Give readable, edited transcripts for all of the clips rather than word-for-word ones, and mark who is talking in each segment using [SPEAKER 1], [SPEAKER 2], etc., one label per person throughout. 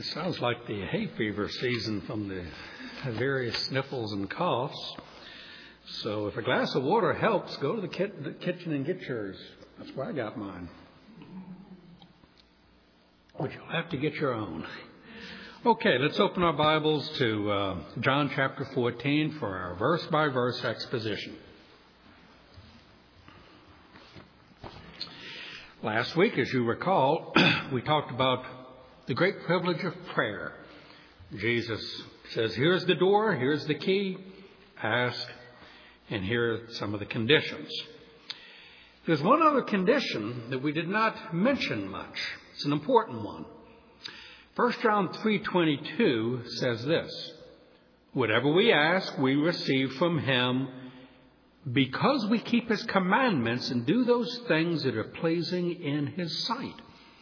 [SPEAKER 1] It sounds like the hay fever season from the various sniffles and coughs. So if a glass of water helps, go to the kitchen and get yours. That's where I got mine. But you'll have to get your own. Okay, let's open our Bibles to John chapter 14 for our verse-by-verse exposition. Last week, as you recall, we talked about the great privilege of prayer. Jesus says, here's the door, here's the key, ask, and here are some of the conditions. There's one other condition that we did not mention much. It's an important one. 1 John 3:22 says this, whatever we ask, we receive from him because we keep his commandments and do those things that are pleasing in his sight.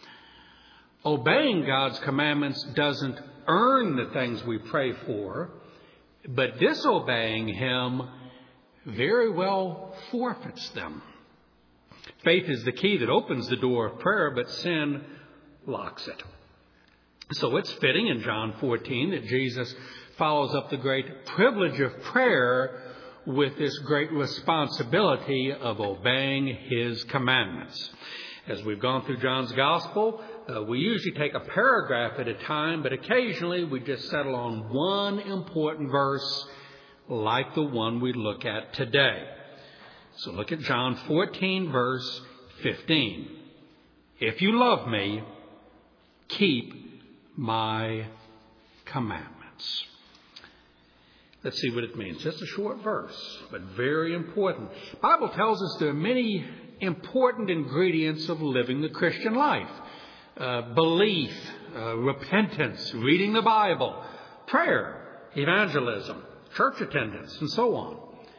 [SPEAKER 1] Obeying God's commandments doesn't earn the things we pray for, but disobeying him very well forfeits them. Faith is the key that opens the door of prayer, but sin locks it. So it's fitting in John 14 that Jesus follows up the great privilege of prayer with this great responsibility of obeying his commandments. As we've gone through John's Gospel, we usually take a paragraph at a time, but occasionally we just settle on one important verse like the one we look at today. So look at John 14, verse 15. If you love me, keep my commandments. Let's see what it means. Just a short verse, but very important. The Bible tells us there are many important ingredients of living the Christian life. Belief, repentance, reading the Bible, prayer, evangelism, church attendance, and so on.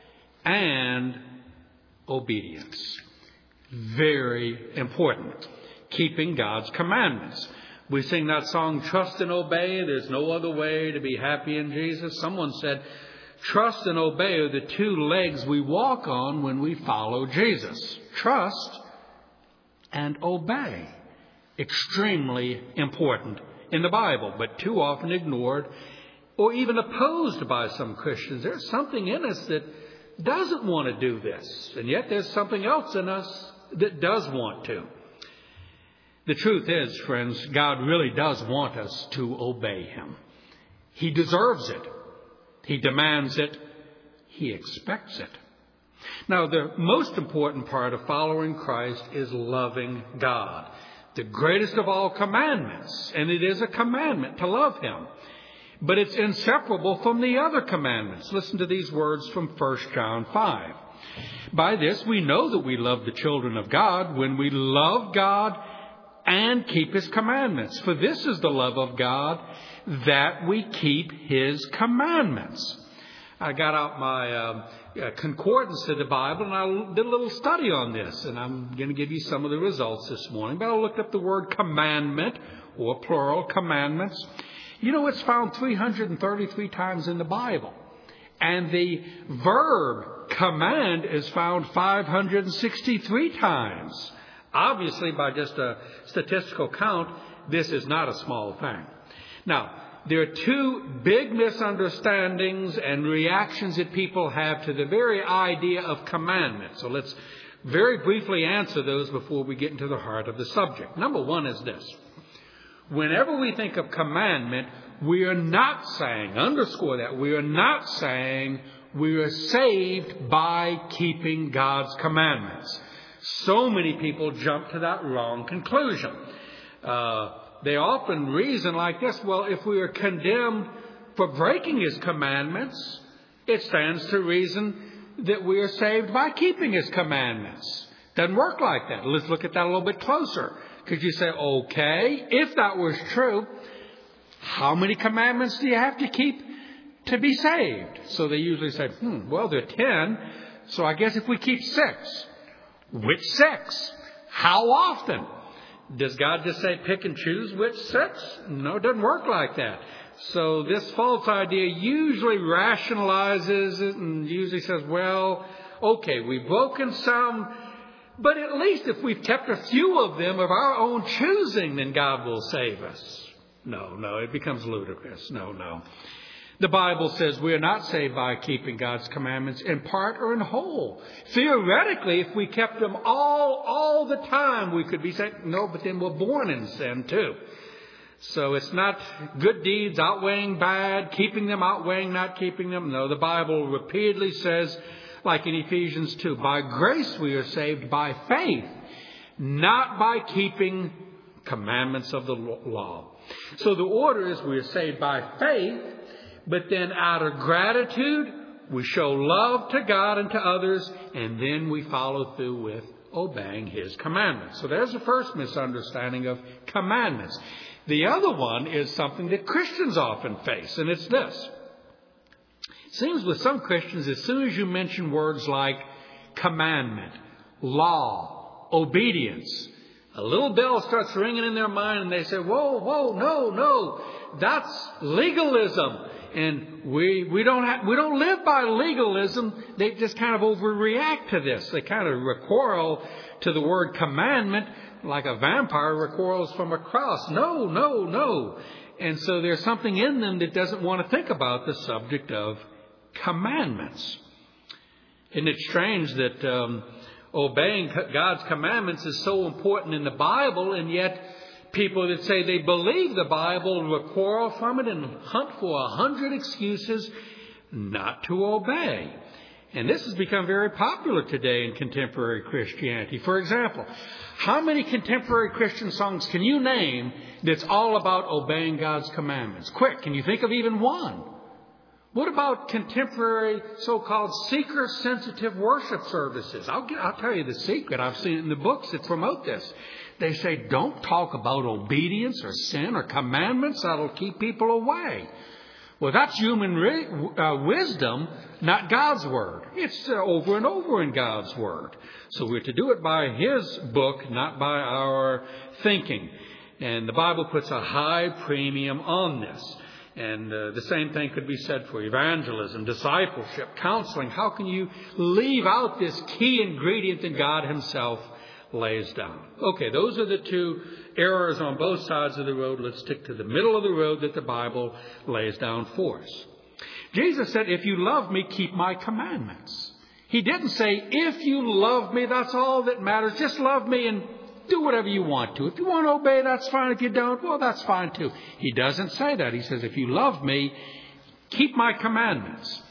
[SPEAKER 1] And obedience. Very important. Keeping God's commandments. We sing that song, Trust and Obey. There's no other way to be happy in Jesus. Someone said, trust and obey are the two legs we walk on when we follow Jesus. Trust and obey. Extremely important in the Bible, but too often ignored or even opposed by some Christians. There's something in us that doesn't want to do this, and yet there's something else in us that does want to. The truth is, friends, God really does want us to obey him. He deserves it. He demands it. He expects it. Now, the most important part of following Christ is loving God. The greatest of all commandments, and it is a commandment to love him. But it's inseparable from the other commandments. Listen to these words from 1 John 5. By this we know that we love the children of God when we love God and keep his commandments. For this is the love of God, that we keep his commandments. I got out my concordance to the Bible, and I did a little study on this, and I'm going to give you some of the results this morning. But I looked up the word commandment, or plural, commandments. You know, it's found 333 times in the Bible. And the verb command is found 563 times. Obviously, by just a statistical count, this is not a small thing. Now, there are two big misunderstandings and reactions that people have to the very idea of commandment. So let's very briefly answer those before we get into the heart of the subject. Number one is this. Whenever we think of commandment, we are not saying, underscore that, we are not saying we are saved by keeping God's commandments. So many people jump to that wrong conclusion. They often reason like this, well, if we are condemned for breaking his commandments, it stands to reason that we are saved by keeping his commandments. Doesn't work like that. Let's look at that a little bit closer. Could you say, okay, if that was true, how many commandments do you have to keep to be saved? So they usually say, well, there are 10, so I guess if we keep 6. Which 6? How often? Does God just say pick and choose which 6? No, it doesn't work like that. So this false idea usually rationalizes it and usually says, well, okay, we've broken some, but at least if we've kept a few of them of our own choosing, then God will save us. No, it becomes ludicrous. No. The Bible says we are not saved by keeping God's commandments in part or in whole. Theoretically, if we kept them all the time, we could be saved. No, but then we're born in sin too. So it's not good deeds outweighing bad, keeping them outweighing not keeping them. No, the Bible repeatedly says, like in Ephesians 2, by grace we are saved by faith, not by keeping commandments of the law. So the order is we are saved by faith, but then out of gratitude, we show love to God and to others, and then we follow through with obeying His commandments. So there's the first misunderstanding of commandments. The other one is something that Christians often face, and it's this. It seems with some Christians, as soon as you mention words like commandment, law, obedience, a little bell starts ringing in their mind, and they say, whoa, no, that's legalism. And we don't live by legalism. They just kind of overreact to this. They kind of recoil to the word commandment like a vampire recoils from a cross. No. And so there's something in them that doesn't want to think about the subject of commandments. Isn't it strange that obeying God's commandments is so important in the Bible, and yet people that say they believe the Bible recoil from it and hunt for 100 excuses not to obey. And this has become very popular today in contemporary Christianity. For example, how many contemporary Christian songs can you name that's all about obeying God's commandments? Quick, can you think of even one? What about contemporary so-called seeker-sensitive worship services? I'll tell you the secret. I've seen it in the books that promote this. They say, don't talk about obedience or sin or commandments. That'll keep people away. Well, that's human wisdom, not God's Word. It's over and over in God's Word. So we're to do it by His book, not by our thinking. And the Bible puts a high premium on this. And the same thing could be said for evangelism, discipleship, counseling. How can you leave out this key ingredient that God Himself lays down? Okay, those are the two errors on both sides of the road. Let's stick to the middle of the road that the Bible lays down for us. Jesus said, if you love me, keep my commandments. He didn't say, if you love me, that's all that matters. Just love me and do whatever you want to. If you want to obey, that's fine. If you don't, well, that's fine too. He doesn't say that. He says, if you love me, keep my commandments.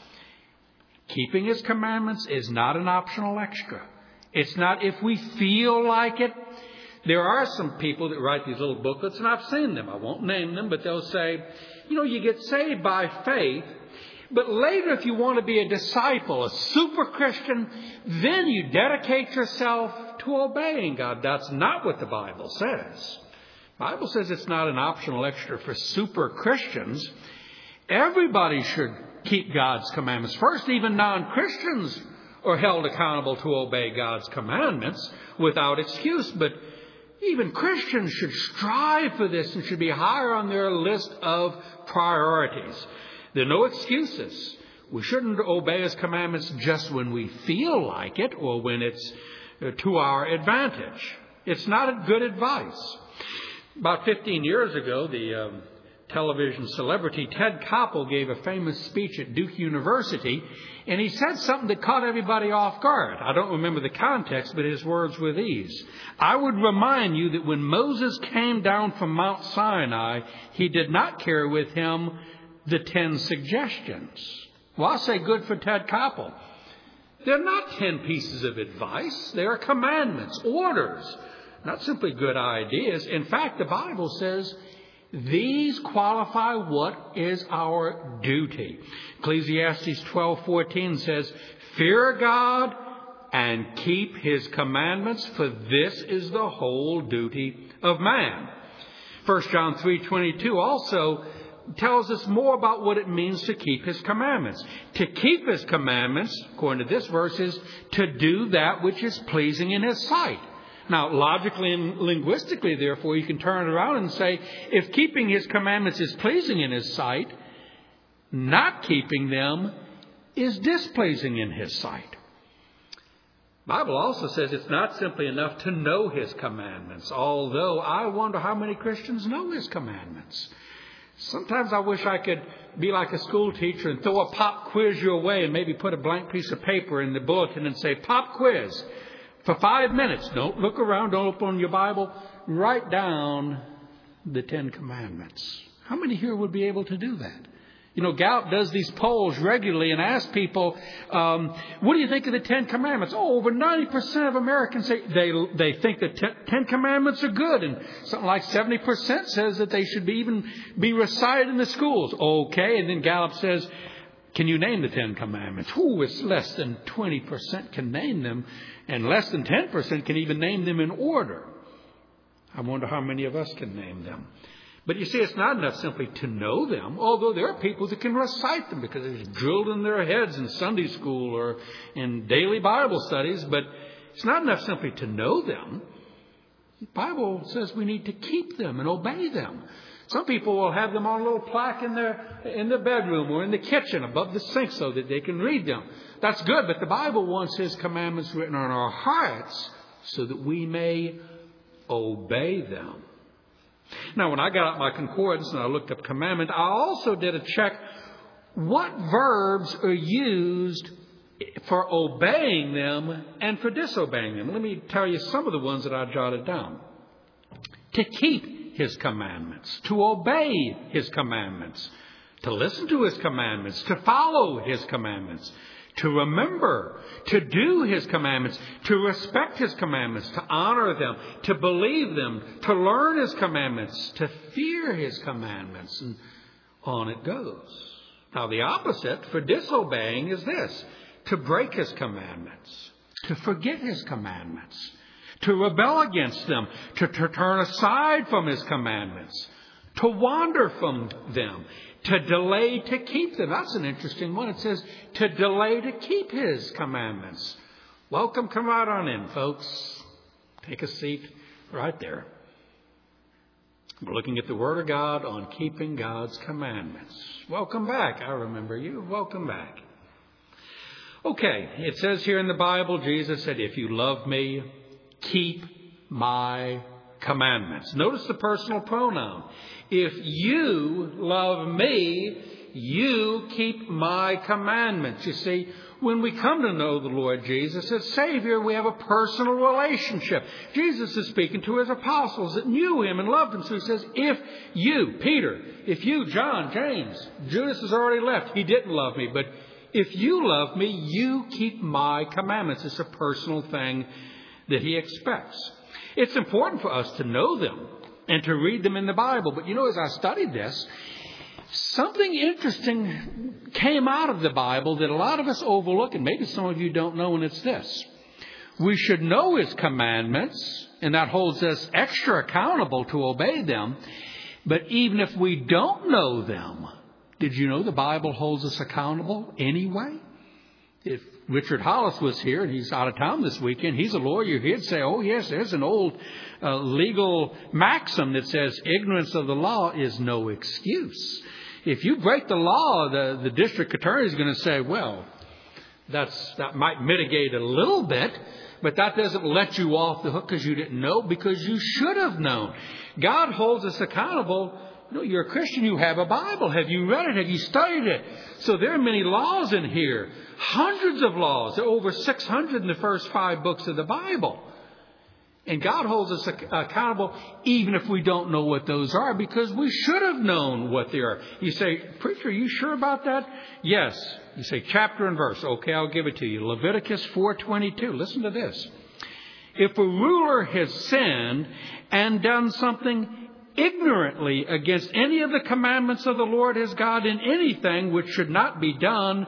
[SPEAKER 1] Keeping His commandments is not an optional extra. It's not if we feel like it. There are some people that write these little booklets, and I've seen them. I won't name them, but they'll say, you get saved by faith, but later if you want to be a disciple, a super Christian, then you dedicate yourself to obeying God. That's not what the Bible says. The Bible says it's not an optional extra for super Christians. Everybody should keep God's commandments. First, even non-Christians are held accountable to obey God's commandments without excuse. But even Christians should strive for this and should be higher on their list of priorities. There are no excuses. We shouldn't obey His commandments just when we feel like it or when it's to our advantage. It's not good advice. About 15 years ago, the television celebrity Ted Koppel gave a famous speech at Duke University, and he said something that caught everybody off guard. I don't remember the context, but his words were these: I would remind you that when Moses came down from Mount Sinai, he did not carry with him the 10 suggestions. Well, I say good for Ted Koppel. They're not 10 pieces of advice. They are commandments, orders, not simply good ideas. In fact, the Bible says these qualify what is our duty. Ecclesiastes 12:14 says, fear God and keep His commandments, for this is the whole duty of man. 1 John 3:22 also tells us more about what it means to keep His commandments. To keep His commandments, according to this verse, is to do that which is pleasing in His sight. Now, logically and linguistically, therefore, you can turn it around and say, if keeping His commandments is pleasing in His sight, not keeping them is displeasing in His sight. The Bible also says it's not simply enough to know His commandments, although I wonder how many Christians know His commandments. Sometimes I wish I could be like a school teacher and throw a pop quiz your way and maybe put a blank piece of paper in the bulletin and say, pop quiz for 5 minutes. Don't look around. Don't open your Bible. Write down the 10 Commandments. How many here would be able to do that? You know, Gallup does these polls regularly and asks people, what do you think of the 10 Commandments? Oh, over 90% of Americans say they think the 10 Commandments are good. And something like 70% says that they should even be recited in the schools. Okay. And then Gallup says, can you name the 10 Commandments? Ooh, it's less than 20% can name them. And less than 10% can even name them in order. I wonder how many of us can name them. But you see, it's not enough simply to know them, although there are people that can recite them because it's drilled in their heads in Sunday school or in daily Bible studies. But it's not enough simply to know them. The Bible says we need to keep them and obey them. Some people will have them on a little plaque in their bedroom or in the kitchen above the sink so that they can read them. That's good, but the Bible wants His commandments written on our hearts so that we may obey them. Now, when I got out my concordance and I looked up commandment, I also did a check. What verbs are used for obeying them and for disobeying them? Let me tell you some of the ones that I jotted down. To keep His commandments, to obey His commandments, to listen to His commandments, to follow His commandments, to remember, to do His commandments, to respect His commandments, to honor them, to believe them, to learn His commandments, to fear His commandments, and on it goes. Now, the opposite for disobeying is this: to break His commandments, to forget His commandments, to rebel against them, to turn aside from His commandments, to wander from them, to delay to keep them. That's an interesting one. It says to delay to keep His commandments. Welcome, come right on in, folks. Take a seat right there. We're looking at the Word of God on keeping God's commandments. Welcome back. I remember you. Welcome back. Okay, it says here in the Bible, Jesus said, if you love me, keep my commandments. Notice the personal pronoun. If you love me, you keep my commandments. You see, when we come to know the Lord Jesus as Savior, we have a personal relationship. Jesus is speaking to His apostles that knew Him and loved Him. So He says, if you, Peter, if you, John, James, Judas has already left. He didn't love me. But if you love me, you keep my commandments. It's a personal thing that He expects. It's important for us to know them and to read them in the Bible. But you know, as I studied this, something interesting came out of the Bible that a lot of us overlook, and maybe some of you don't know, and it's this. We should know His commandments, and that holds us extra accountable to obey them. But even if we don't know them, did you know the Bible holds us accountable anyway? If Richard Hollis was here, and he's out of town this weekend, he's a lawyer, he'd say, oh yes, there's an old legal maxim that says ignorance of the law is no excuse. If you break the law, the district attorney is going to say, well, that might mitigate a little bit, but that doesn't let you off the hook because you didn't know, because you should have known. God holds us accountable. You know, you're a Christian, you have a Bible. Have you read it? Have you studied it? So there are many laws in here. Hundreds of laws. There are over 600 in the first 5 books of the Bible. And God holds us accountable even if we don't know what those are, because we should have known what they are. You say, preacher, are you sure about that? Yes. You say chapter and verse. Okay, I'll give it to you. Leviticus 4:22. Listen to this. If a ruler has sinned and done something ignorantly against any of the commandments of the Lord his God in anything which should not be done,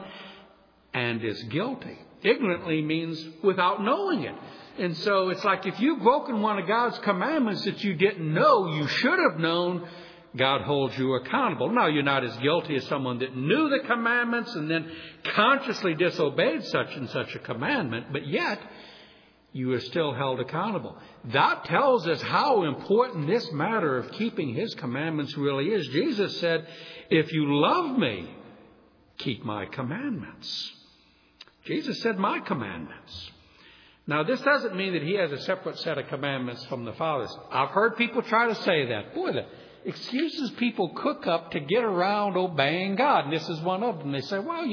[SPEAKER 1] and is guilty. Ignorantly means without knowing it. And so it's like if you've broken one of God's commandments that you didn't know, you should have known, God holds you accountable. Now, you're not as guilty as someone that knew the commandments and then consciously disobeyed such and such a commandment, but yet you are still held accountable. That tells us how important this matter of keeping His commandments really is. Jesus said, if you love me, keep my commandments. Jesus said, my commandments. Now, this doesn't mean that he has a separate set of commandments from the Father's. I've heard people try to say that. Boy, the excuses people cook up to get around obeying God. And this is one of them. They say, well,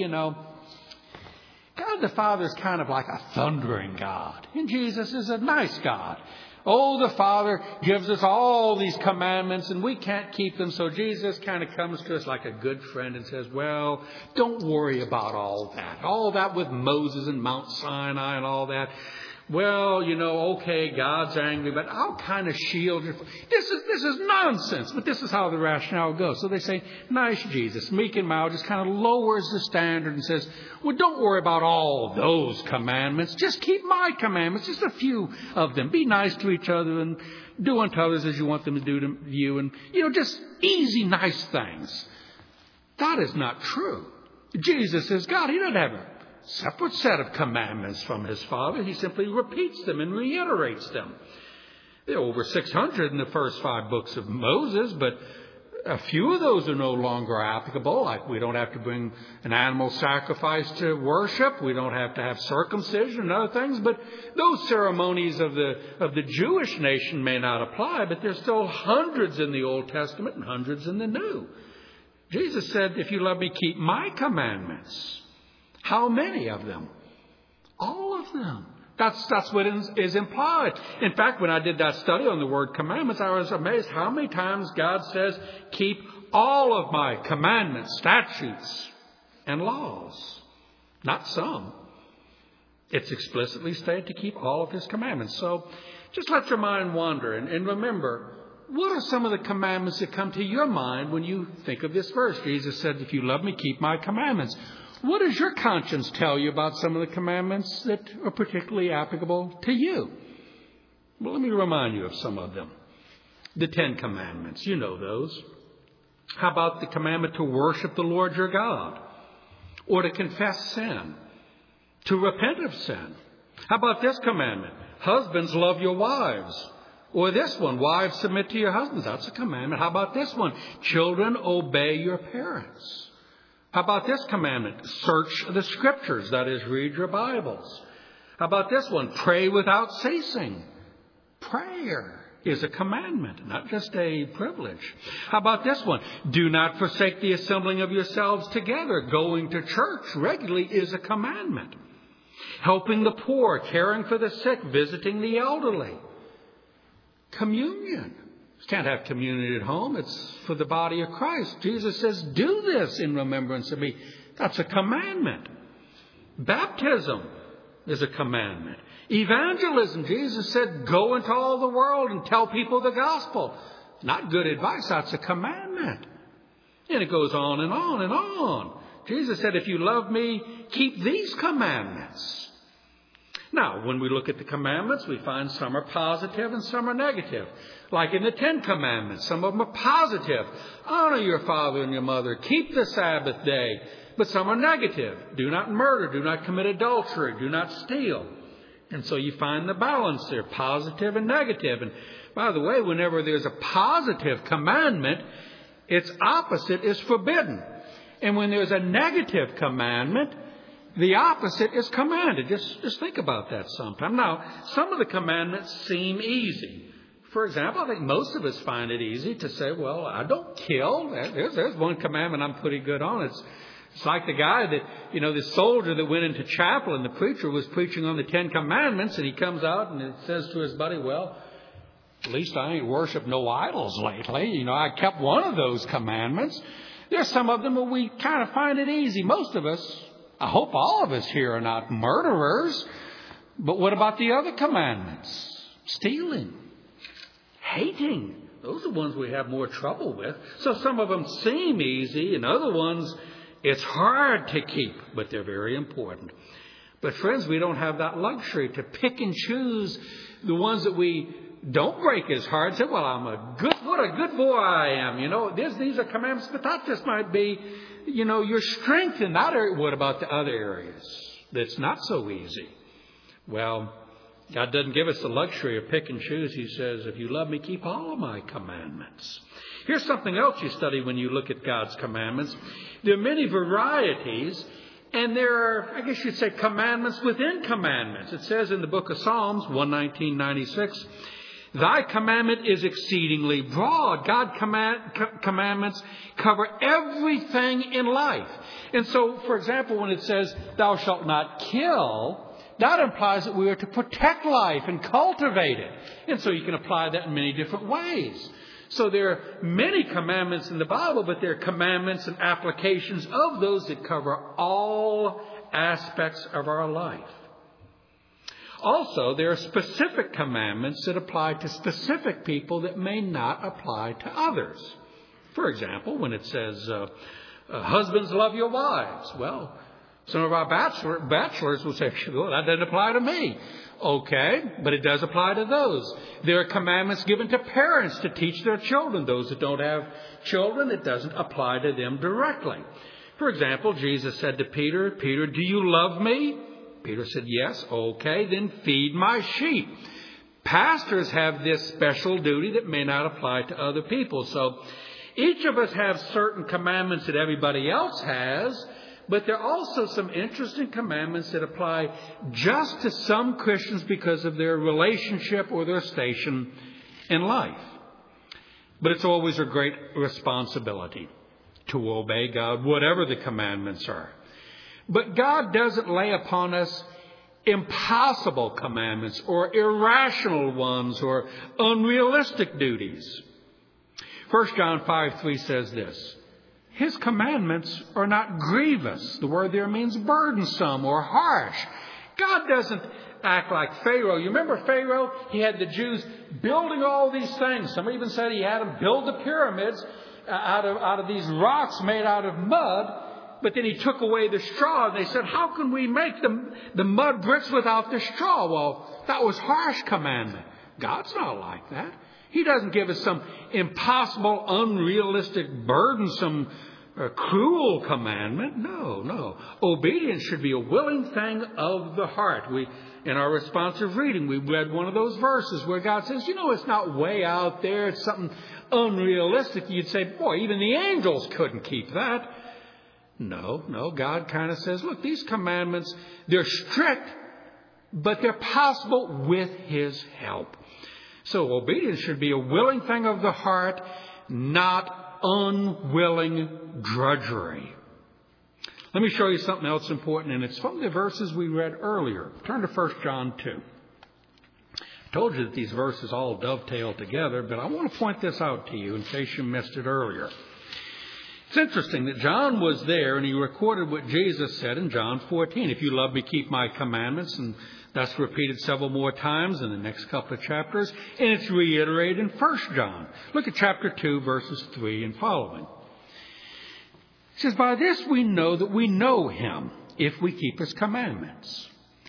[SPEAKER 1] God the Father is kind of like a thundering God. And Jesus is a nice God. Oh, the Father gives us all these commandments and we can't keep them. So Jesus kind of comes to us like a good friend and says, well, don't worry about all that. All that with Moses and Mount Sinai and all that. Well, okay, God's angry, but I'll kind of shield you. This is nonsense, but this is how the rationale goes. So they say, nice Jesus, meek and mild, just kind of lowers the standard and says, well, don't worry about all those commandments. Just keep my commandments, just a few of them. Be nice to each other and do unto others as you want them to do to you. And, just easy, nice things. That is not true. Jesus is God. He doesn't have a separate set of commandments from his Father. He simply repeats them and reiterates them. There are over 600 in the first 5 books of Moses, but a few of those are no longer applicable. Like we don't have to bring an animal sacrifice to worship. We don't have to have circumcision and other things. But those ceremonies of the Jewish nation may not apply, but there's still hundreds in the Old Testament and hundreds in the New. Jesus said, if you love me, keep my commandments. How many of them? All of them. That's what is implied. In fact, when I did that study on the word commandments, I was amazed how many times God says, keep all of my commandments, statutes, and laws. Not some. It's explicitly stated to keep all of his commandments. So just let your mind wander and remember, what are some of the commandments that come to your mind when you think of this verse? Jesus said, if you love me, keep my commandments. What does your conscience tell you about some of the commandments that are particularly applicable to you? Well, let me remind you of some of them. The 10 Commandments, you know those. How about the commandment to worship the Lord your God? Or to confess sin? To repent of sin? How about this commandment? Husbands, love your wives. Or this one, wives, submit to your husbands. That's a commandment. How about this one? Children, obey your parents. How about this commandment? Search the Scriptures, that is, read your Bibles. How about this one? Pray without ceasing. Prayer is a commandment, not just a privilege. How about this one? Do not forsake the assembling of yourselves together. Going to church regularly is a commandment. Helping the poor, caring for the sick, visiting the elderly. Communion. You can't have communion at home. It's for the body of Christ. Jesus says, do this in remembrance of me. That's a commandment. Baptism is a commandment. Evangelism, Jesus said, go into all the world and tell people the gospel. Not good advice. That's a commandment. And it goes on and on and on. Jesus said, if you love me, keep these commandments. Now, when we look at the commandments, we find some are positive and some are negative. Like in the 10 Commandments, some of them are positive. Honor your father and your mother. Keep the Sabbath day. But some are negative. Do not murder. Do not commit adultery. Do not steal. And so you find the balance there, positive and negative. And by the way, whenever there's a positive commandment, its opposite is forbidden. And when there's a negative commandment, the opposite is commanded. Just think about that sometime. Now, some of the commandments seem easy. For example, I think most of us find it easy to say, well, I don't kill. There's one commandment I'm pretty good on. It's like the guy that, this soldier that went into chapel and the preacher was preaching on the 10 Commandments and he comes out and it says to his buddy, well, at least I ain't worshiped no idols lately. I kept one of those commandments. There's some of them where we kind of find it easy. Most of us, I hope all of us here are not murderers. But what about the other commandments? Stealing, hating. Those are ones we have more trouble with. So some of them seem easy and other ones it's hard to keep, but they're very important. But friends, we don't have that luxury to pick and choose the ones that we don't break as hard. Say, well, what a good boy I am. These are commandments, but that just might be, your strength in that area. What about the other areas that's not so easy? Well, God doesn't give us the luxury of pick and choose. He says, if you love me, keep all of my commandments. Here's something else you study when you look at God's commandments. There are many varieties, And there are, I guess you'd say, commandments within commandments. It says in the book of Psalms 119:96, Thy commandment is exceedingly broad. God's commandments cover everything in life. And so, for example, when it says, Thou shalt not kill, that implies that we are to protect life and cultivate it. And so you can apply that in many different ways. So there are many commandments in the Bible, but there are commandments and applications of those that cover all aspects of our life. Also, there are specific commandments that apply to specific people that may not apply to others. For example, when it says, husbands, love your wives. Well, some of our bachelors will say, well, that doesn't apply to me. Okay, but it does apply to those. There are commandments given to parents to teach their children. Those that don't have children, it doesn't apply to them directly. For example, Jesus said to Peter, Peter, do you love me? Peter said, yes. Okay, then feed my sheep. Pastors have this special duty that may not apply to other people. So each of us have certain commandments that everybody else has, but there are also some interesting commandments that apply just to some Christians because of their relationship or their station in life. But it's always a great responsibility to obey God, whatever the commandments are. But God doesn't lay upon us impossible commandments or irrational ones or unrealistic duties. 1 John 5:3 says this, His commandments are not grievous. The word there means burdensome or harsh. God doesn't act like Pharaoh. You remember Pharaoh? He had the Jews building all these things. Some even said he had them build the pyramids out of these rocks made out of mud. But then he took away the straw. And they said, how can we make the mud bricks without the straw? Well, that was harsh commandment. God's not like that. He doesn't give us some impossible, unrealistic, burdensome, cruel commandment. No. Obedience should be a willing thing of the heart. In our responsive reading, we read one of those verses where God says, it's not way out there. It's something unrealistic. You'd say, boy, even the angels couldn't keep that. No. God kind of says, look, these commandments, they're strict, but they're possible with His help. So obedience should be a willing thing of the heart, not unwilling drudgery. Let me show you something else important, and it's from the verses we read earlier. Turn to 1 John 2. I told you that these verses all dovetail together, but I want to point this out to you in case you missed it earlier. It's interesting that John was there and he recorded what Jesus said in John 14. If you love me, keep my commandments. And that's repeated several more times in the next couple of chapters. And it's reiterated in 1 John. Look at chapter 2, verses 3 and following. It says, by this we know that we know Him, if we keep His commandments.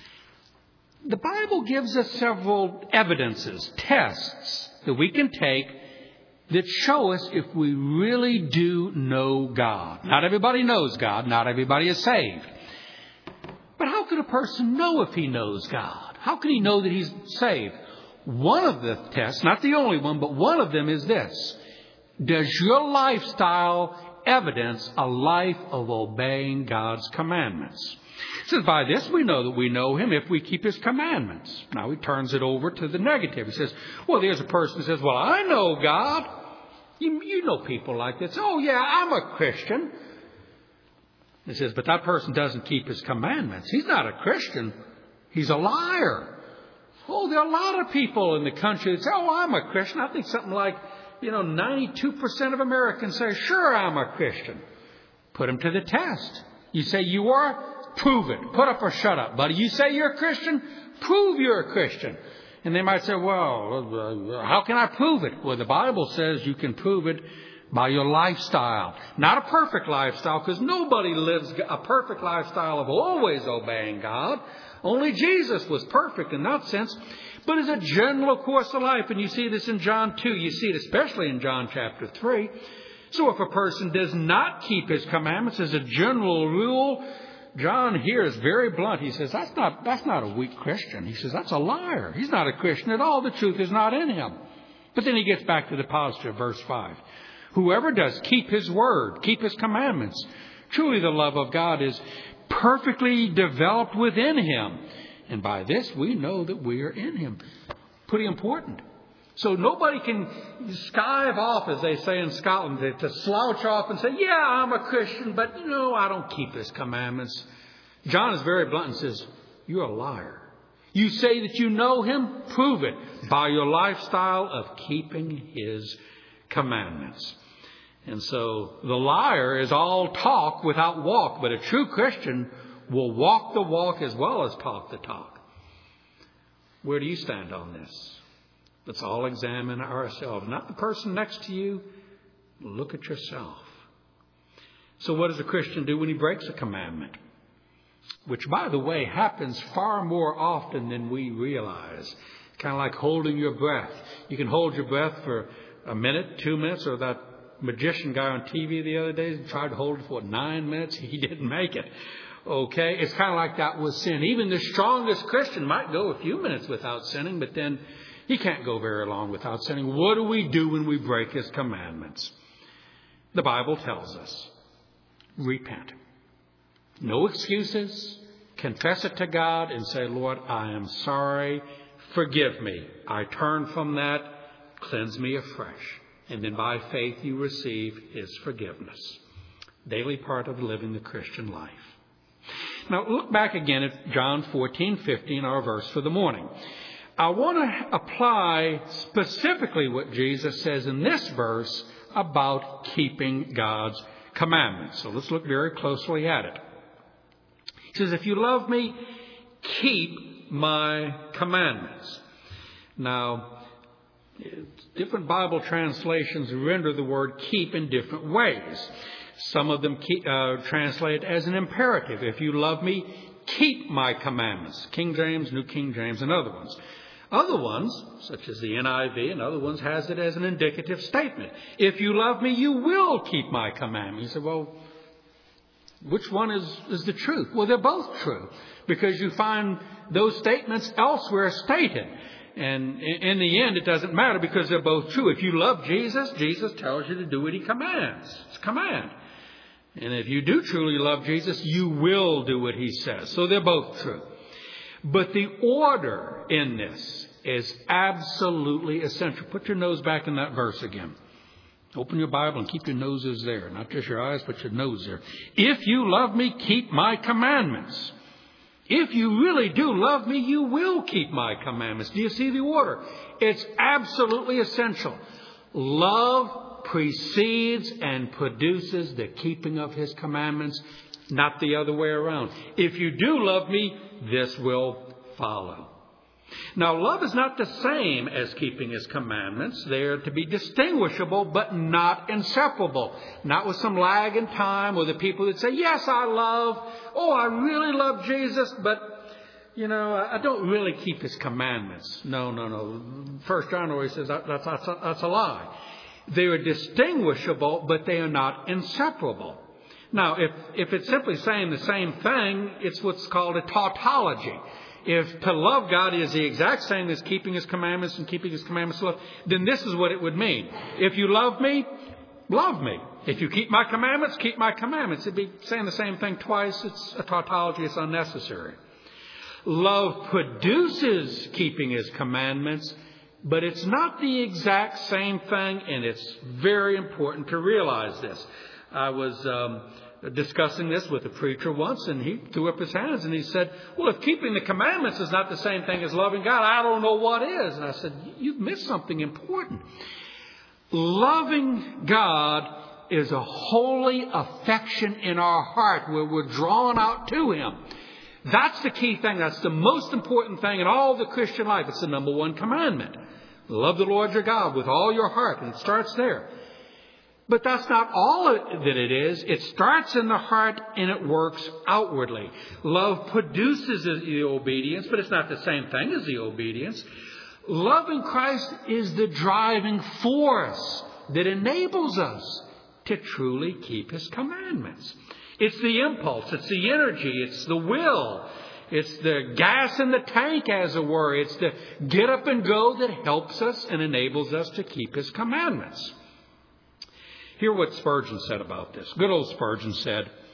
[SPEAKER 1] The Bible gives us several evidences, tests that we can take that show us if we really do know God. Not everybody knows God. Not everybody is saved. But how can a person know if he knows God? How can he know that he's saved? One of the tests, not the only one, but one of them is this. Does your lifestyle evidence a life of obeying God's commandments? It says, by this we know that we know Him if we keep His commandments. Now he turns it over to the negative. He says, well, there's a person who says, well, I know God. You know people like this. Oh, yeah, I'm a Christian. He says, but that person doesn't keep His commandments. He's not a Christian. He's a liar. Oh, there are a lot of people in the country that say, oh, I'm a Christian. I think something like, 92% of Americans say, sure, I'm a Christian. Put them to the test. You say you are? Prove it. Put up or shut up, buddy. You say you're a Christian? Prove you're a Christian. And they might say, well, how can I prove it? Well, the Bible says you can prove it by your lifestyle. Not a perfect lifestyle, because nobody lives a perfect lifestyle of always obeying God. Only Jesus was perfect in that sense. But as a general course of life, and you see this in John 2, you see it especially in John chapter 3. So if a person does not keep His commandments as a general rule, John here is very blunt. He says, that's not a weak Christian. He says, that's a liar. He's not a Christian at all. The truth is not in him. But then he gets back to the positive, verse 5. Whoever does keep His word, keep His commandments. Truly the love of God is perfectly developed within Him. And by this we know that we are in Him. Pretty important. So nobody can skive off, as they say in Scotland, to slouch off and say, yeah, I'm a Christian, but I don't keep His commandments. John is very blunt and says, you're a liar. You say that you know Him, prove it by your lifestyle of keeping His commandments. And so the liar is all talk without walk, but a true Christian will walk the walk as well as talk the talk. Where do you stand on this? Let's all examine ourselves. Not the person next to you. Look at yourself. So what does a Christian do when he breaks a commandment? Which, by the way, happens far more often than we realize. Kind of like holding your breath. You can hold your breath for a minute, 2 minutes, or that magician guy on TV the other day tried to hold it for 9 minutes. He didn't make it. Okay? It's kind of like that with sin. Even the strongest Christian might go a few minutes without sinning, but then he can't go very long without sinning. What do we do when we break His commandments? The Bible tells us, repent. No excuses. Confess it to God and say, Lord, I am sorry. Forgive me. I turn from that. Cleanse me afresh. And then by faith you receive His forgiveness. Daily part of living the Christian life. Now look back again at John 14:15, our verse for the morning. I want to apply specifically what Jesus says in this verse about keeping God's commandments. So let's look very closely at it. He says, if you love me, keep my commandments. Now, different Bible translations render the word keep in different ways. Some of them translate as an imperative. If you love me, keep my commandments. King James, New King James, and other ones. Other ones, such as the NIV and other ones, has it as an indicative statement. If you love me, you will keep my commandments. You say, well, which one is the truth? Well, they're both true, because you find those statements elsewhere stated. And in the end, it doesn't matter because they're both true. If you love Jesus, Jesus tells you to do what He commands. It's a command. And if you do truly love Jesus, you will do what He says. So they're both true. But the order in this is absolutely essential. Put your nose back in that verse again. Open your Bible and keep your noses there. Not just your eyes, but your nose there. If you love me, keep my commandments. If you really do love me, you will keep my commandments. Do you see the order? It's absolutely essential. Love precedes and produces the keeping of His commandments, not the other way around. If you do love me, this will follow. Now, love is not the same as keeping His commandments. They are to be distinguishable, but not inseparable. Not with some lag in time, or the people that say, yes, I really love Jesus, but, I don't really keep His commandments. No. 1 John always says that's a lie. They are distinguishable, but they are not inseparable. Now, if it's simply saying the same thing, it's what's called a tautology. If to love God is the exact same as keeping His commandments and keeping His commandments love, then this is what it would mean. If you love me, love me. If you keep my commandments, keep my commandments. It'd be saying the same thing twice. It's a tautology. It's unnecessary. Love produces keeping His commandments, but it's not the exact same thing, and it's very important to realize this. I was discussing this with a preacher once, and he threw up his hands and he said, well, if keeping the commandments is not the same thing as loving God, I don't know what is. And I said, you've missed something important. Loving God is a holy affection in our heart where we're drawn out to Him. That's the key thing. That's the most important thing in all the Christian life. It's the number one commandment. Love the Lord your God with all your heart. And it starts there. But that's not all that it is. It starts in the heart and it works outwardly. Love produces the obedience, but it's not the same thing as the obedience. Loving Christ is the driving force that enables us to truly keep His commandments. It's the impulse, it's the energy, it's the will, it's the gas in the tank, as it were. It's the get up and go that helps us and enables us to keep His commandments. Hear what Spurgeon said about this. Good old Spurgeon said,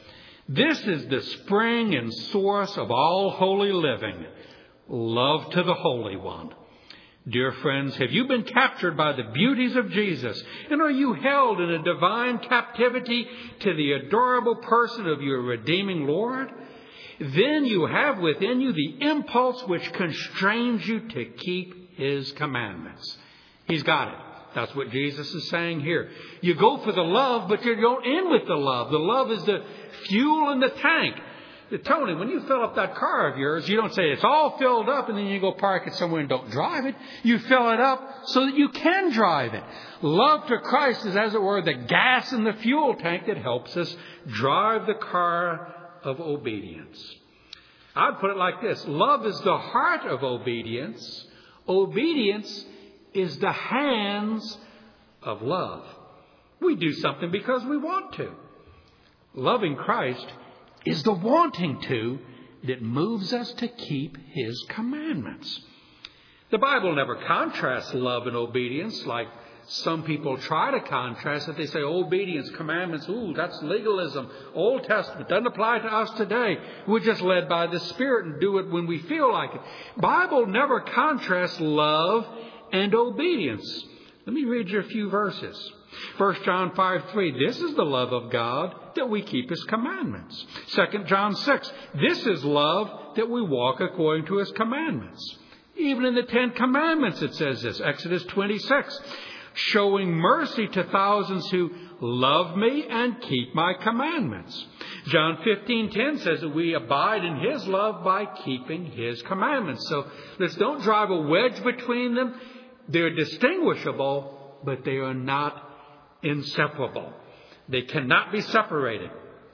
[SPEAKER 1] This is the spring and source of all holy living, love to the Holy One. Dear friends, have you been captured by the beauties of Jesus? And are you held in a divine captivity to the adorable person of your redeeming Lord? Then you have within you the impulse which constrains you to keep His commandments. He's got it. That's what Jesus is saying here. You go for the love, but you don't end with the love. The love is the fuel in the tank. Tony, when you fill up that car of yours, you don't say it's all filled up and then you go park it somewhere and don't drive it. You fill it up so that you can drive it. Love to Christ is, as it were, the gas in the fuel tank that helps us drive the car of obedience. I'd put it like this. Love is the heart of obedience. Obedience is the hands of love. We do something because we want to. Loving Christ is the wanting to that moves us to keep His commandments. The Bible never contrasts love and obedience like some people try to contrast it. They say obedience, commandments, that's legalism. Old Testament doesn't apply to us today. We're just led by the Spirit and do it when we feel like it. Bible never contrasts love and obedience. Let me read you a few verses. 1 John 5:3, this is the love of God, that we keep His commandments. 2 John 6, this is love, that we walk according to His commandments. Even in the 10 Commandments it says this. Exodus 26, showing mercy to thousands who love me and keep my commandments. John 15:10 says that we abide in His love by keeping His commandments. So let's don't drive a wedge between them. They're distinguishable, but they are not inseparable. They cannot be separated.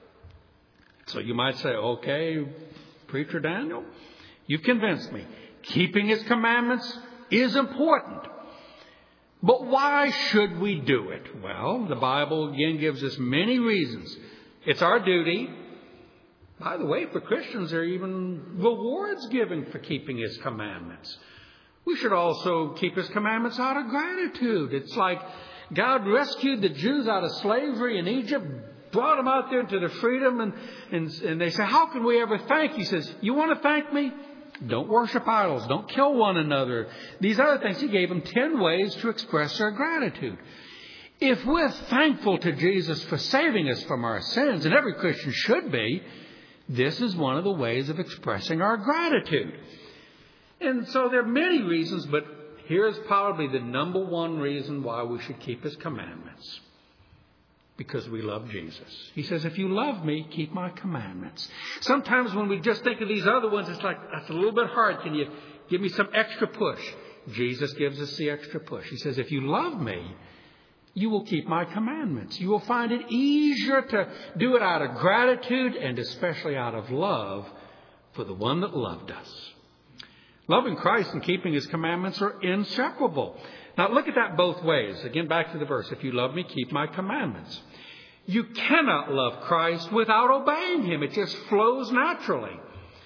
[SPEAKER 1] So you might say, okay, Preacher Daniel, you've convinced me. Keeping His commandments is important. But why should we do it? Well, the Bible again gives us many reasons. It's our duty. By the way, for Christians, there are even rewards given for keeping His commandments. We should also keep His commandments out of gratitude. It's like God rescued the Jews out of slavery in Egypt, brought them out there into the freedom, and they say, how can we ever thank you? He says, you want to thank me? Don't worship idols. Don't kill one another. These other things. He gave them 10 ways to express their gratitude. If we're thankful to Jesus for saving us from our sins, and every Christian should be, this is one of the ways of expressing our gratitude. And so there are many reasons, but here's probably the number one reason why we should keep His commandments. Because we love Jesus. He says, if you love me, keep my commandments. Sometimes when we just think of these other ones, it's like, that's a little bit hard. Can you give me some extra push? Jesus gives us the extra push. He says, if you love me, you will keep my commandments. You will find it easier to do it out of gratitude and especially out of love for the one that loved us. Loving Christ and keeping His commandments are inseparable. Now look at that both ways. Again, back to the verse. If you love me, keep my commandments. You cannot love Christ without obeying Him. It just flows naturally.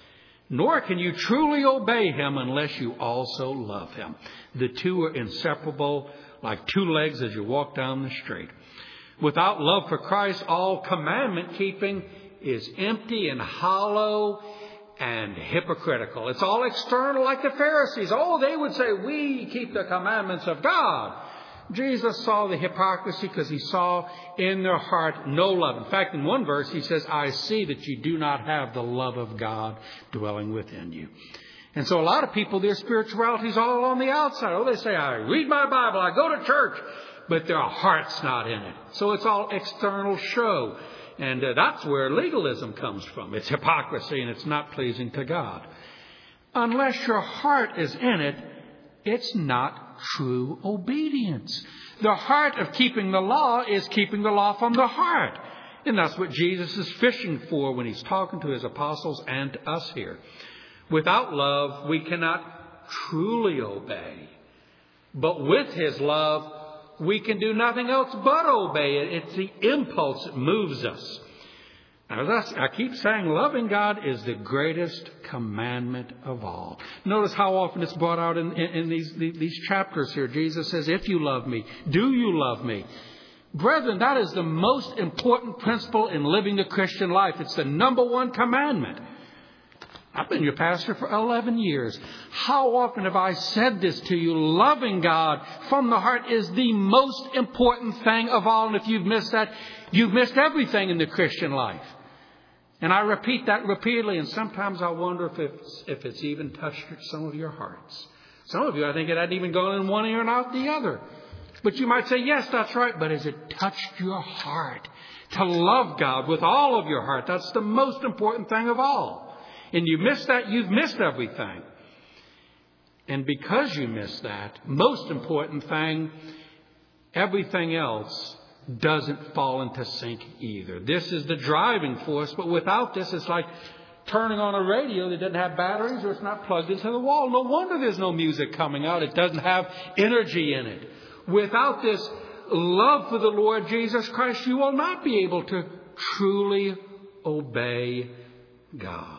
[SPEAKER 1] Nor can you truly obey Him unless you also love Him. The two are inseparable, like two legs as you walk down the street. Without love for Christ, all commandment keeping is empty and hollow and hypocritical. It's all external, like the Pharisees. Oh, they would say, we keep the commandments of God. Jesus saw the hypocrisy because He saw in their heart no love. In fact, in one verse, He says, I see that you do not have the love of God dwelling within you. And so a lot of people, their spirituality is all on the outside. Oh, they say, I read my Bible, I go to church, but their heart's not in it. So it's all external show. And that's where legalism comes from. It's hypocrisy and it's not pleasing to God. Unless your heart is in it, it's not true obedience. The heart of keeping the law is keeping the law from the heart. And that's what Jesus is fishing for when He's talking to His apostles and to us here. Without love, we cannot truly obey. But with His love, we can do nothing else but obey it. It's the impulse that moves us. Now, I keep saying loving God is the greatest commandment of all. Notice how often it's brought out in these chapters here. Jesus says, if you love me, do you love me? Brethren, that is the most important principle in living the Christian life. It's the number one commandment. I've been your pastor for 11 years. How often have I said this to you? Loving God from the heart is the most important thing of all. And if you've missed that, you've missed everything in the Christian life. And I repeat that repeatedly, and sometimes I wonder if it's even touched some of your hearts. Some of you, I think it hadn't even gone in one ear and out the other. But you might say, yes, that's right. But has it touched your heart to love God with all of your heart? That's the most important thing of all. And you miss that, you've missed everything. And because you miss that, most important thing, everything else doesn't fall into sync either. This is the driving force, but without this, it's like turning on a radio that doesn't have batteries or it's not plugged into the wall. No wonder there's no music coming out. It doesn't have energy in it. Without this love for the Lord Jesus Christ, you will not be able to truly obey God.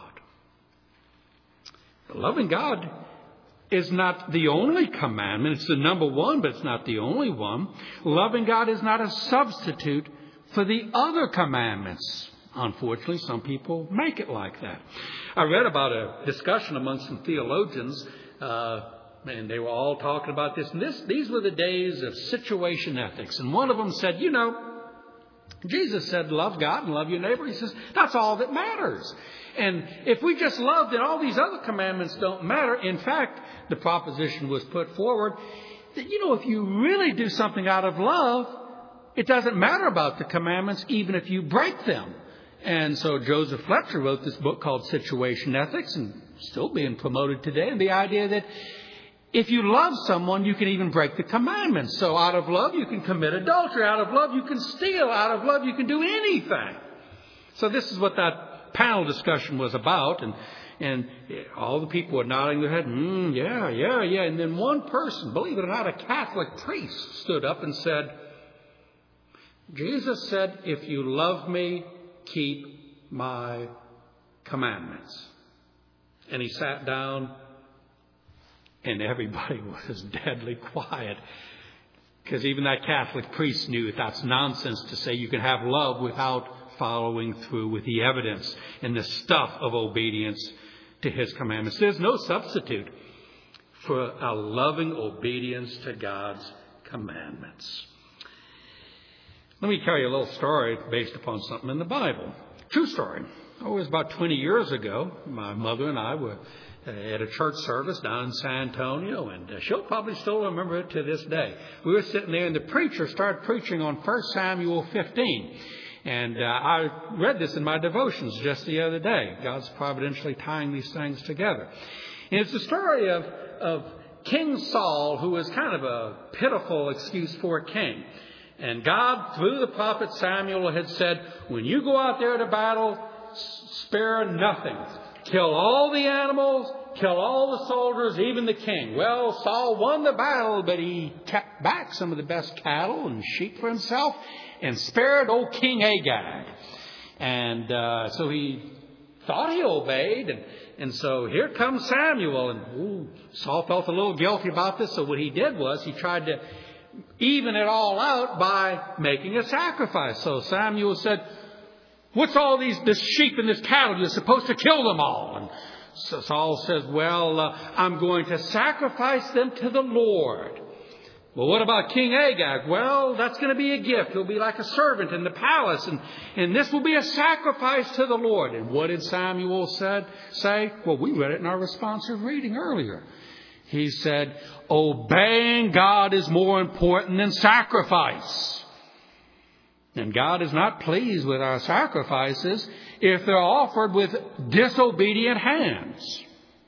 [SPEAKER 1] Loving God is not the only commandment. It's the number one, but it's not the only one. Loving God is not a substitute for the other commandments. Unfortunately, some people make it like that. I read about a discussion among some theologians, and they were all talking about this. And these were the days of situation ethics. And one of them said, Jesus said, love God and love your neighbor. He says, that's all that matters. And if we just love, then all these other commandments don't matter. In fact, the proposition was put forward that, if you really do something out of love, it doesn't matter about the commandments, even if you break them. And so Joseph Fletcher wrote this book called Situation Ethics, and still being promoted today. And the idea that if you love someone, you can even break the commandments. So out of love, you can commit adultery. Out of love, you can steal. Out of love, you can do anything. So this is what that panel discussion was about. And all the people were nodding their head. Yeah. And then one person, believe it or not, a Catholic priest, stood up and said, Jesus said, if you love me, keep my commandments. And he sat down. And everybody was deadly quiet. Because even that Catholic priest knew that's nonsense to say you can have love without following through with the evidence and the stuff of obedience to his commandments. There's no substitute for a loving obedience to God's commandments. Let me tell you a little story based upon something in the Bible. True story. It was about 20 years ago. My mother and I were at a church service down in San Antonio, and she'll probably still remember it to this day. We were sitting there, and the preacher started preaching on 1 Samuel 15. And I read this in my devotions just the other day. God's providentially tying these things together. And it's the story of King Saul, who was kind of a pitiful excuse for a king. And God, through the prophet Samuel, had said, when you go out there to battle, spare nothing. Kill all the animals, kill all the soldiers, even the king. Well, Saul won the battle, but he kept back some of the best cattle and sheep for himself and spared old King Agag. And so he thought he obeyed. And so here comes Samuel. And Saul felt a little guilty about this. So what he did was he tried to even it all out by making a sacrifice. So Samuel said, what's all this sheep and this cattle? You're supposed to kill them all. And so Saul says, I'm going to sacrifice them to the Lord. Well, what about King Agag? Well, that's going to be a gift. He'll be like a servant in the palace. And this will be a sacrifice to the Lord. And what did Samuel say? Well, we read it in our responsive reading earlier. He said, obeying God is more important than sacrifice. And God is not pleased with our sacrifices if they're offered with disobedient hands.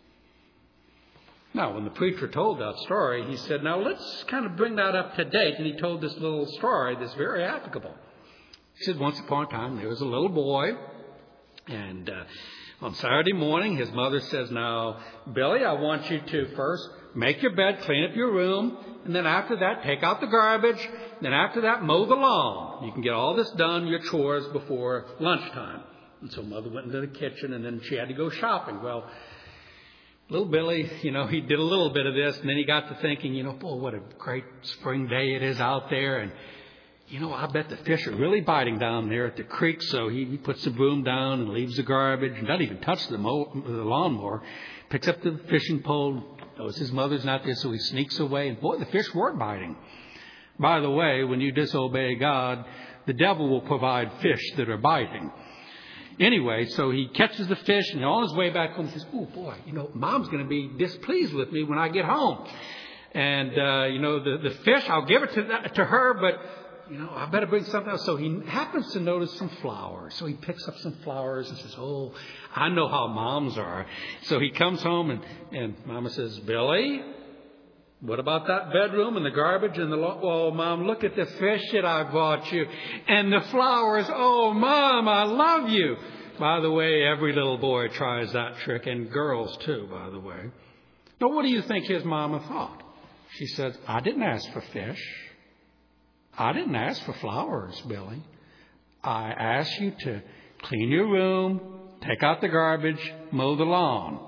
[SPEAKER 1] Now, when the preacher told that story, he said, now let's kind of bring that up to date. And he told this little story that's very applicable. He said, once upon a time, there was a little boy. And on Saturday morning, his mother says, now, Billy, I want you to first make your bed, clean up your room. And then after that, take out the garbage. Then after that, mow the lawn. You can get all this done, your chores, before lunchtime. And so Mother went into the kitchen, and then she had to go shopping. Well, little Billy, he did a little bit of this, and then he got to thinking, boy, what a great spring day it is out there. And I bet the fish are really biting down there at the creek. So he puts the broom down and leaves the garbage and doesn't even touch the lawnmower. Picks up the fishing pole, knows his mother's not there, so he sneaks away. And boy, the fish were biting. By the way, when you disobey God, the devil will provide fish that are biting. Anyway, so he catches the fish, and on his way back home, he says, oh, boy, Mom's going to be displeased with me when I get home. And, the fish, I'll give it to her, but, I better bring something else. So he happens to notice some flowers. So he picks up some flowers and says, oh, I know how moms are. So he comes home, and Mama says, Billy, what about that bedroom and the garbage and the oh, Mom, look at the fish that I bought you. And the flowers. Oh, Mom, I love you. By the way, every little boy tries that trick, and girls too, by the way. Now, what do you think his mama thought? She said, I didn't ask for fish. I didn't ask for flowers, Billy. I asked you to clean your room, take out the garbage, mow the lawn.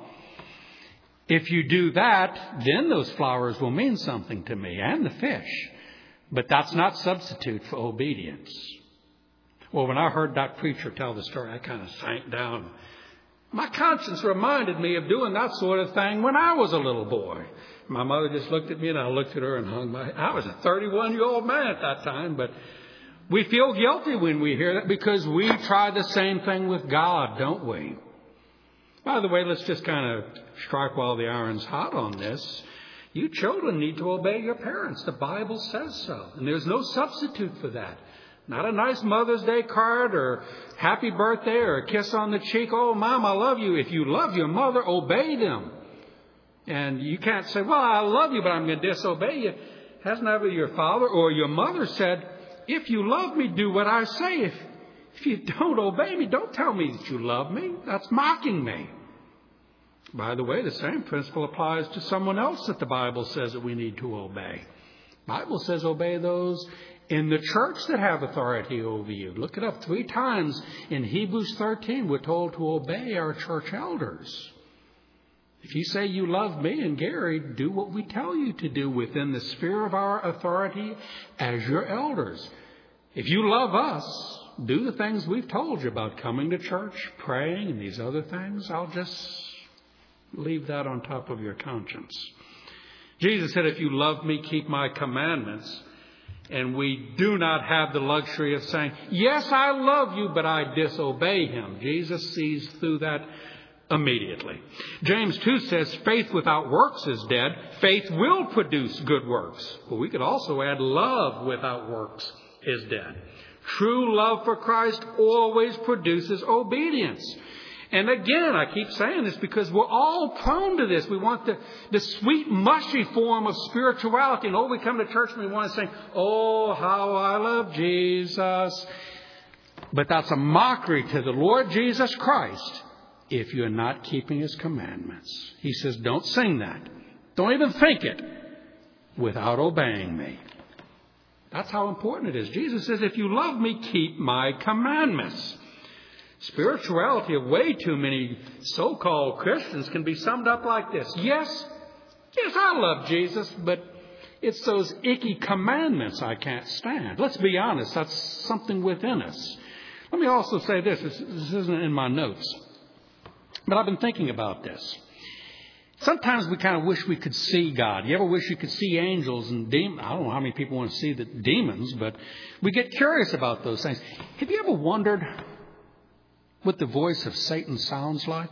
[SPEAKER 1] If you do that, then those flowers will mean something to me and the fish. But that's not substitute for obedience. Well, when I heard that preacher tell the story, I kind of sank down. My conscience reminded me of doing that sort of thing when I was a little boy. My mother just looked at me and I looked at her and hung my head. I was a 31-year-old man at that time, but we feel guilty when we hear that because we try the same thing with God, don't we? By the way, let's just kind of strike while the iron's hot on this. You children need to obey your parents. The Bible says so. And there's no substitute for that. Not a nice Mother's Day card or happy birthday or a kiss on the cheek. Oh, Mom, I love you. If you love your mother, obey them. And you can't say, well, I love you, but I'm going to disobey you. Hasn't ever your father or your mother said, if you love me, do what I say. If you don't obey me, don't tell me that you love me. That's mocking me. By the way, the same principle applies to someone else that the Bible says that we need to obey. The Bible says obey those in the church that have authority over you. Look it up 3 times. In Hebrews 13, we're told to obey our church elders. If you say you love me and Gary, do what we tell you to do within the sphere of our authority as your elders. If you love us, do the things we've told you about coming to church, praying, and these other things. I'll just leave that on top of your conscience. Jesus said, if you love me, keep my commandments. And we do not have the luxury of saying, yes, I love you, but I disobey him. Jesus sees through that immediately. James 2 says, faith without works is dead. Faith will produce good works. Well, we could also add love without works is dead. True love for Christ always produces obedience. And again, I keep saying this because we're all prone to this. We want the sweet, mushy form of spirituality. And we come to church and we want to sing, oh, how I love Jesus. But that's a mockery to the Lord Jesus Christ if you're not keeping his commandments. He says, don't sing that. Don't even think it without obeying me. That's how important it is. Jesus says, if you love me, keep my commandments. Spirituality of way too many so-called Christians can be summed up like this. Yes, I love Jesus, but it's those icky commandments I can't stand. Let's be honest, that's something within us. Let me also say this isn't in my notes, but I've been thinking about this. Sometimes we kind of wish we could see God. You ever wish you could see angels and demons? I don't know how many people want to see the demons, but we get curious about those things. Have you ever wondered what the voice of Satan sounds like?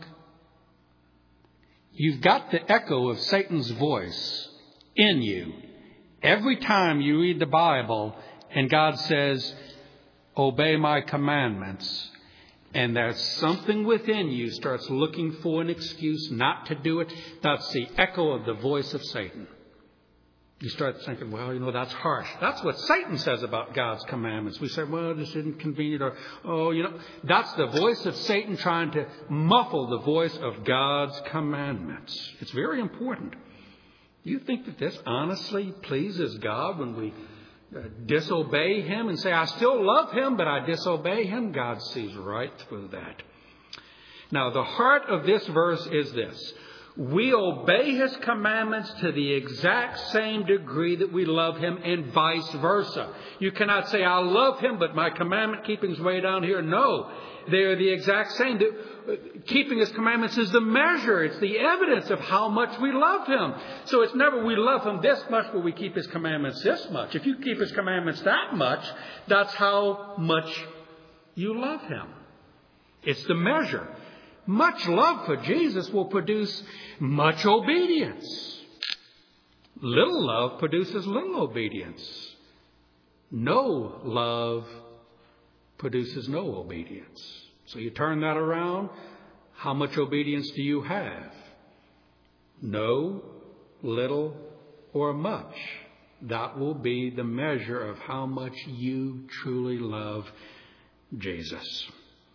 [SPEAKER 1] You've got the echo of Satan's voice in you every time you read the Bible and God says, obey my commandments. And there's something within you starts looking for an excuse not to do it. That's the echo of the voice of Satan. You start thinking, well, that's harsh. That's what Satan says about God's commandments. We say, well, this isn't convenient. Or, that's the voice of Satan trying to muffle the voice of God's commandments. It's very important. Do you think that this honestly pleases God when we disobey him and say, I still love him, but I disobey him? God sees right through that. Now, the heart of this verse is this. We obey His commandments to the exact same degree that we love Him, and vice versa. You cannot say, I love Him, but my commandment keeping is way down here. No, they are the exact same. Keeping His commandments is the measure. It's the evidence of how much we love Him. So it's never we love Him this much, but we keep His commandments this much. If you keep His commandments that much, that's how much you love Him. It's the measure. Much love for Jesus will produce much obedience. Little love produces little obedience. No love produces no obedience. So you turn that around. How much obedience do you have? No, little, or much. That will be the measure of how much you truly love Jesus.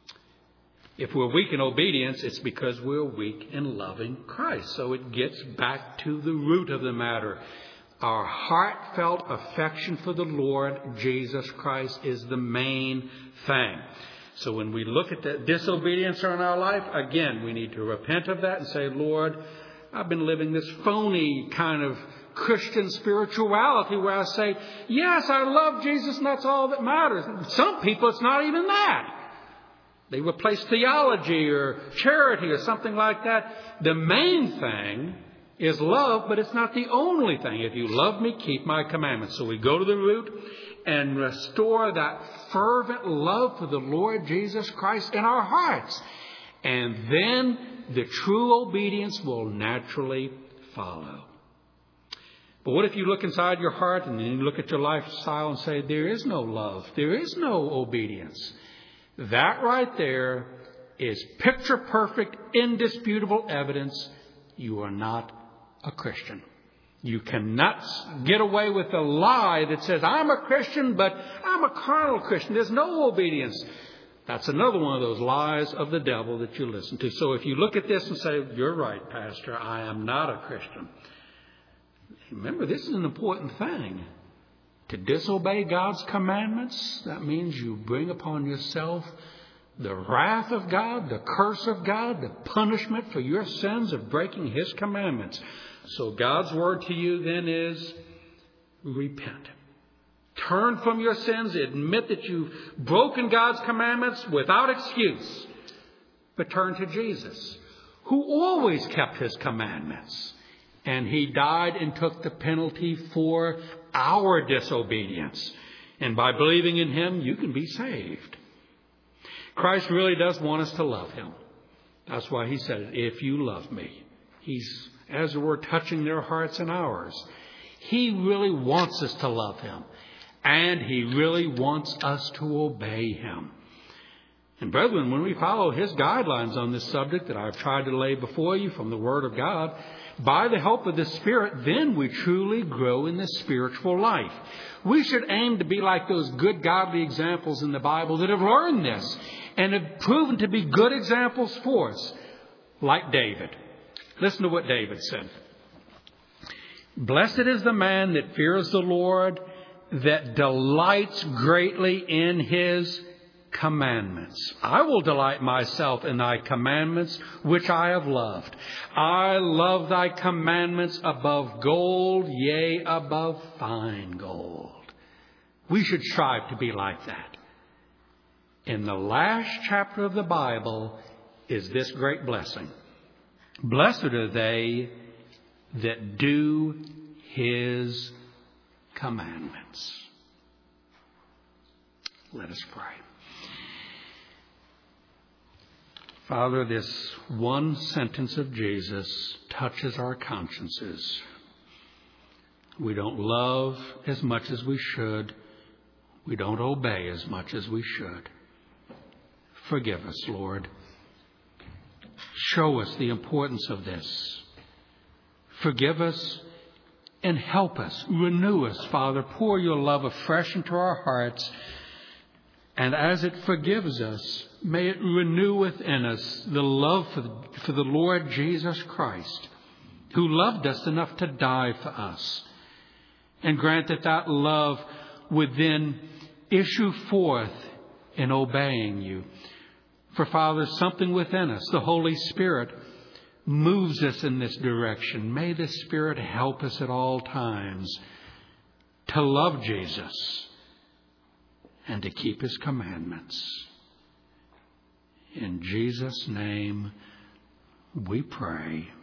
[SPEAKER 1] If we're weak in obedience, it's because we're weak in loving Christ. So it gets back to the root of the matter. Our heartfelt affection for the Lord Jesus Christ is the main thing. So when we look at the disobedience in our life, again, we need to repent of that and say, Lord, I've been living this phony kind of Christian spirituality where I say, yes, I love Jesus and that's all that matters. Some people, it's not even that. They replace theology or charity or something like that. The main thing is love, but it's not the only thing. If you love me, keep my commandments. So we go to the root and restore that fervent love for the Lord Jesus Christ in our hearts. And then the true obedience will naturally follow. But what if you look inside your heart and then you look at your lifestyle and say, there is no love, there is no obedience? That right there is picture perfect, indisputable evidence you are not a Christian. You cannot get away with the lie that says, I'm a Christian, but I'm a carnal Christian. There's no obedience. That's another one of those lies of the devil that you listen to. So if you look at this and say, you're right, Pastor, I am not a Christian. Remember, this is an important thing. To disobey God's commandments, that means you bring upon yourself the wrath of God, the curse of God, the punishment for your sins of breaking His commandments. So God's word to you then is repent. Turn from your sins. Admit that you've broken God's commandments without excuse. But turn to Jesus, who always kept His commandments. And He died and took the penalty for our disobedience. And by believing in Him, you can be saved. Christ really does want us to love Him. That's why He said, if you love me. He's, as it were, touching their hearts and ours. He really wants us to love Him. And He really wants us to obey Him. And brethren, when we follow His guidelines on this subject that I've tried to lay before you from the Word of God, by the help of the Spirit, then we truly grow in the spiritual life. We should aim to be like those good godly examples in the Bible that have learned this and have proven to be good examples for us, like David. Listen to what David said. Blessed is the man that fears the Lord, that delights greatly in His commandments. I will delight myself in thy commandments, which I have loved. I love thy commandments above gold, yea, above fine gold. We should strive to be like that. In the last chapter of the Bible is this great blessing. Blessed are they that do His commandments. Let us pray. Father, this one sentence of Jesus touches our consciences. We don't love as much as we should. We don't obey as much as we should. Forgive us, Lord. Show us the importance of this. Forgive us and help us. Renew us, Father. Pour your love afresh into our hearts. And as it forgives us, may it renew within us the love for the Lord Jesus Christ, who loved us enough to die for us. And grant that that love would then issue forth in obeying you. For, Father, something within us, the Holy Spirit, moves us in this direction. May the Spirit help us at all times to love Jesus and to keep His commandments. In Jesus' name we pray.